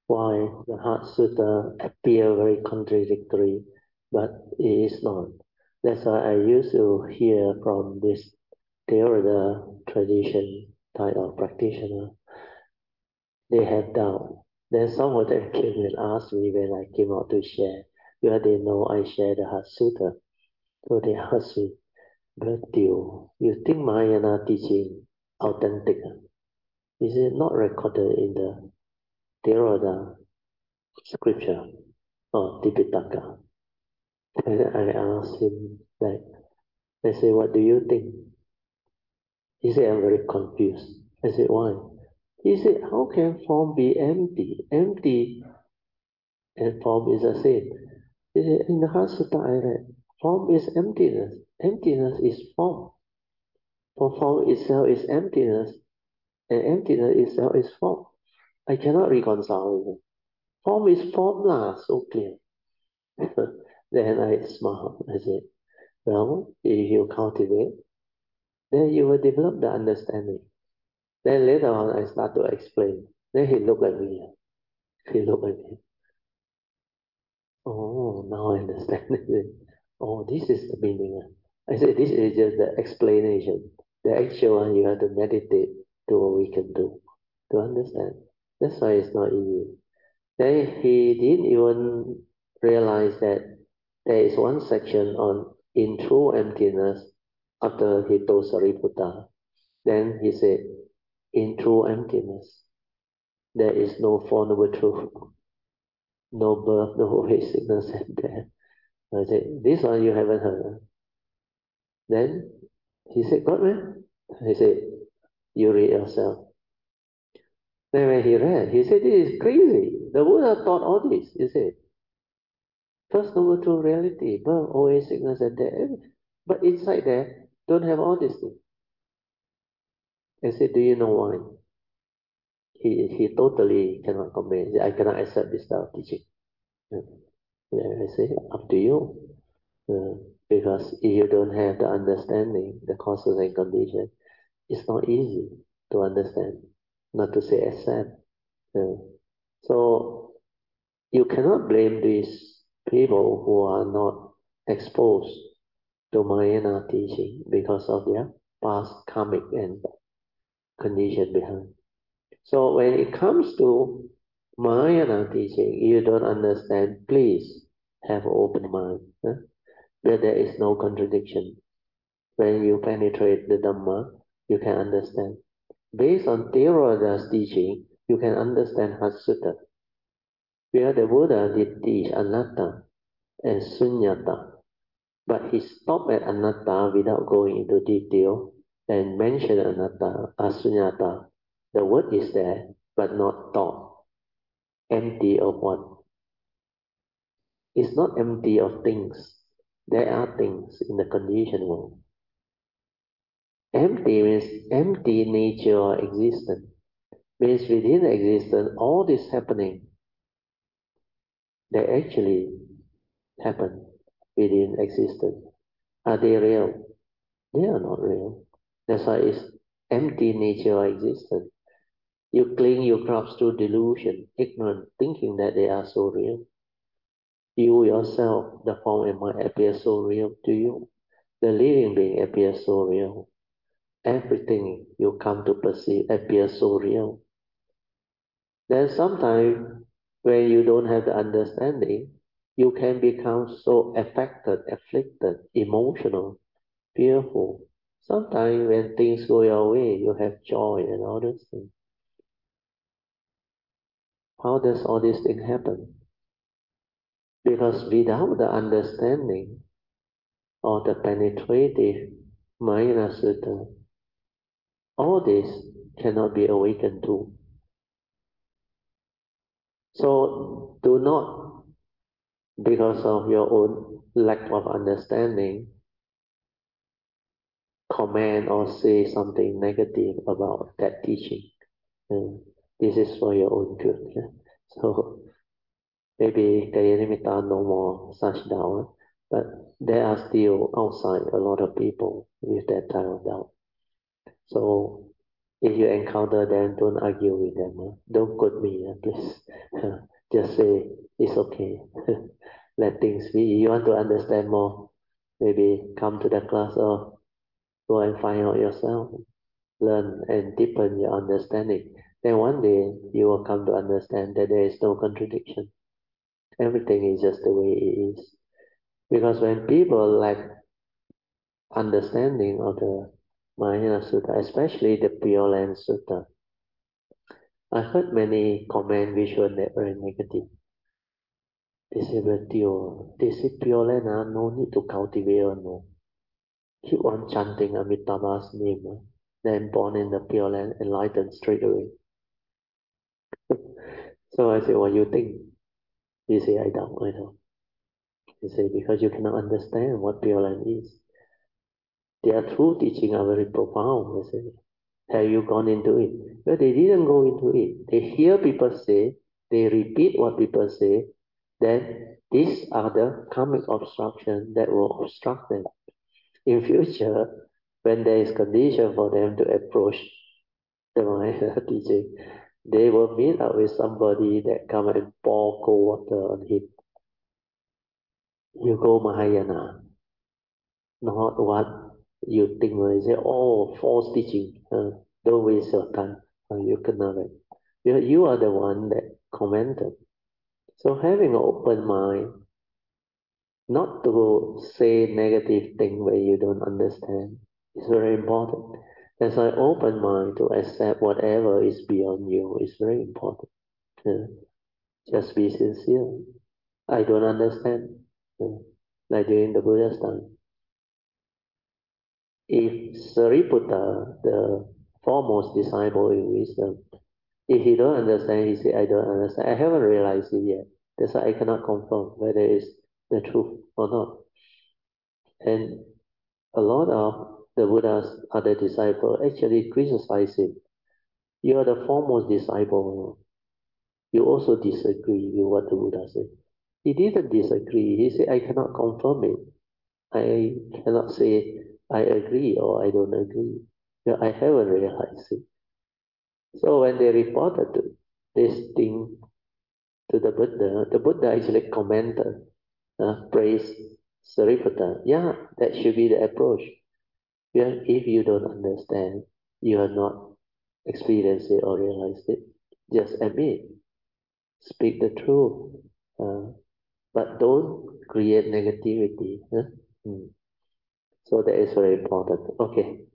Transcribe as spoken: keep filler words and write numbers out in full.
why the Heart Sutta appear very contradictory, but it is not. That's why I used to hear from this Theravada tradition type of practitioner, they have doubt. Then some of them came and asked me when I came out to share, because they know I share the Heart Sutta. So they asked me, but you, you think Mahayana teaching authentic? Is it not recorded in the Theravada scripture or Tipitaka? And I asked him, like, I said, what do you think? He said, I'm very confused. I said, why? He said, how can form be empty? Empty and form is the same. He said, in the Heart Sutta I read, form is emptiness. Emptiness is form. For form itself is emptiness, and emptiness itself is form. I cannot reconcile it. Form is form lah, so clear. Then I smiled. I said, well, if you cultivate, then you will develop the understanding. Then later on, I start to explain. Then he looked at me. He looked at me. Oh, now I understand. Oh, this is the meaning. I said, this is just the explanation. The actual one, you have to meditate to what we can do to understand. That's why it's not easy. Then he didn't even realize that there is one section on in true emptiness after he told Sariputta. Then he said, in true emptiness, there is no Four Noble Truth, no birth, no age, sickness, and death. I said, this one you haven't heard. Then he said, got man? I said, you read yourself. Then when he read, he said, this is crazy. The Buddha taught all this. He said, first noble truth reality, birth, old age, sickness, and death. But inside there, don't have all these things. I said, do you know why? He, he totally cannot comment. I cannot accept this style of teaching. Yeah, I say, up to you. Uh, because if you don't have the understanding, the causes and conditions, it's not easy to understand, not to say accept. Uh, so you cannot blame these people who are not exposed to Mahayana teaching because of their past karmic and condition behind. So when it comes to Mahayana teaching, you don't understand, please have an open mind. Huh? Where there is no contradiction. When you penetrate the Dhamma, you can understand. Based on Theravada's teaching, you can understand Heart Sutta. Where the Buddha did teach anatta and sunyata, but he stopped at anatta without going into detail and mentioned anatta, asunyata. The word is there, but not taught. Empty of what? It's not empty of things. There are things in the conditioned world. Empty means empty nature or existence. Means within existence, all this happening, they actually happen within existence. Are they real? They are not real. That's why it's empty nature or existence. You cling your crops to delusion, ignorant, thinking that they are so real. You yourself, the form and mind appear so real to you. The living being appears so real. Everything you come to perceive appears so real. Then sometimes when you don't have the understanding, you can become so affected, afflicted, emotional, fearful. Sometimes when things go your way, you have joy and all those things. How does all these things happen? Because without the understanding or the penetrative Mahayana Sutta, all this cannot be awakened to. So do not, because of your own lack of understanding, comment or say something negative about that teaching. And this is for your own good. Yeah? So maybe Kayanimita no more such doubt, but there are still outside a lot of people with that type of doubt. So If you encounter them, don't argue with them. Huh? Don't quote me, uh, please. Just say it's okay. Let things be. You want to understand more, maybe come to the class or go and find out yourself. Learn and deepen your understanding. Then one day you will come to understand that there is no contradiction. Everything is just the way it is. Because when people lack understanding of the Mahayana Sutta, especially the Pure Land Sutta, I heard many comments which were very negative. They say, but Tio, they say Pure Land, ah, no need to cultivate or no. Keep on chanting Amitabha's name, ah, then born in the Pure Land, enlightened straight away. So I say, what you think? He say, I don't, I don't. He say, because you cannot understand what Pure Land is. Their true teaching are very profound. I say, have you gone into it? But they didn't go into it. They hear people say, they repeat what people say, then these are the karmic obstruction that will obstruct them. In future, when there is condition for them to approach the Mahayana teaching, they will meet up with somebody that come and pour cold water on him. You go Mahayana, not what you think. You say, oh, false teaching. Uh, don't waste your time. Uh, you cannot. You, you are the one that commented. So having an open mind, not to say negative thing where you don't understand, is very important. As an open mind to accept whatever is beyond you is very important. Uh, just be sincere. I don't understand. Uh, like during the Buddha's time. If Sariputta, the foremost disciple in wisdom, if he don't understand, he say, I don't understand. I haven't realized it yet. That's why I cannot confirm whether it's the truth or not. And a lot of the Buddha's other disciples actually criticize him. You are the foremost disciple. You also disagree with what the Buddha said. He didn't disagree. He said, I cannot confirm it. I cannot say I agree or I don't agree. Yeah, I haven't realized it. So when they reported this thing to the Buddha, the Buddha actually commented, uh, praised Sariputta. Yeah, that should be the approach. Yeah, if you don't understand, you are not experienced it or realized it, just admit, speak the truth, uh, but don't create negativity. Huh? Mm. So that is very important. Okay.